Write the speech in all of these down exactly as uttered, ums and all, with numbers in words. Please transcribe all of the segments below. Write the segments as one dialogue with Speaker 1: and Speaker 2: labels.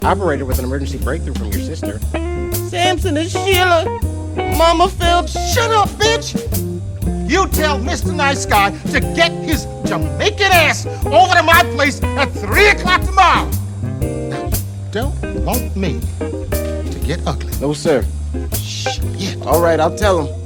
Speaker 1: Operator with an emergency breakthrough from your sister.
Speaker 2: Samson and Sheila. Mama fell.
Speaker 3: Shut up, bitch! You tell Mister Nice Guy to get his Jamaican ass over to my place at three o'clock tomorrow. Now, you don't want me to get ugly.
Speaker 1: No, sir.
Speaker 3: Shit.
Speaker 1: All right, I'll tell him.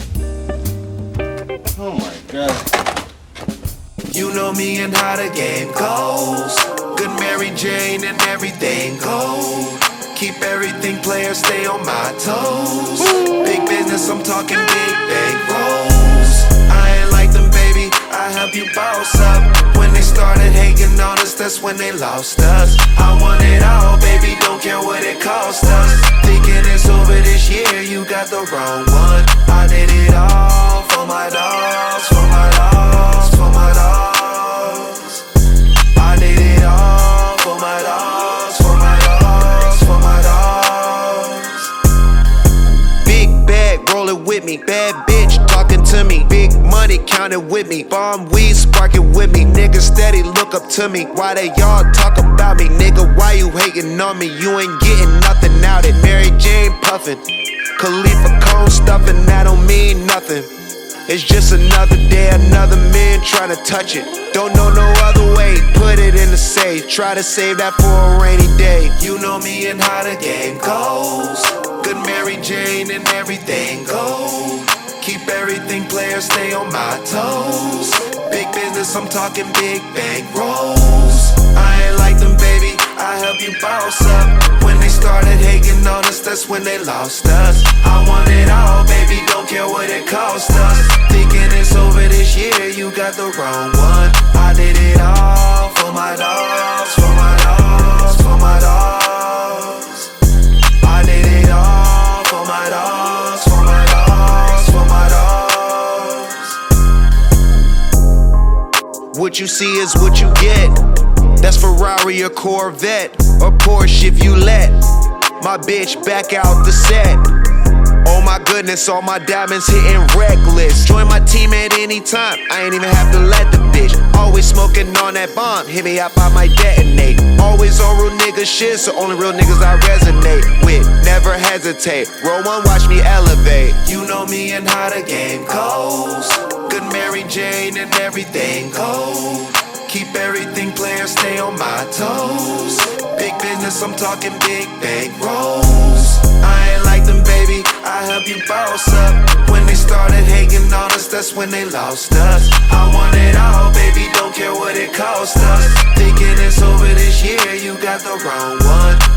Speaker 1: Oh, my God.
Speaker 4: You know me and how the game goes. Good Mary Jane and everything gold. Keep everything player, stay on my toes. Big business, I'm talking big bank rolls. I ain't like them, baby, I help you boss up. When they started hating on us, that's when they lost us. I want it all, baby, don't care what it cost us. Thinking it's over this year, you got the wrong one. I did it all for my dogs, for my dogs, for my dogs. I did it all for my dogs, for my dogs, for my dogs. Big bag rolling with me, bad bitch talking to me, big money counting with me, bomb weed sparking with me. Niggas steady look up to me, why they y'all talk about me? Nigga, why you hating on me? You ain't getting nothing out it. Mary Jane puffin', Khalifa cone stuffing, that don't mean nothing. It's just another day, another man trying to touch it. Don't know no other way, put it in the safe. Try to save that for a rainy day. You know me and how the game goes. Good Mary Jane and everything gold. Keep everything player, stay on my toes. Big business, I'm talking big bank rolls. I ain't like them, baby, I help you boss up. When they started hating on us, that's when they lost us. I want it all, baby, don't care what it cost us. Thinking it's over this year, you got the wrong one. I did it all for my dogs, for my dogs, for my dogs. I did it all for my dogs, for my dogs, for my dogs. What you see is what you get. That's Ferrari or Corvette, or Porsche if you let my bitch back out the set. Oh my goodness, all my diamonds hitting reckless. Join my team at any time, I ain't even have to let the bitch. Always smoking on that bomb, hit me up, I might detonate. Always on real nigga shit, so only real niggas I resonate with. Never hesitate, roll one, watch me elevate. You know me and how the game goes. Good Mary Jane and everything gold. Keep everything player, stay on my toes. Big business, I'm talking big bank rolls. I ain't like them, baby, I help you boss up. When they started hating on us, that's when they lost us. I want it all, baby, don't care what it cost us. Thinking it's over this year, you got the wrong one.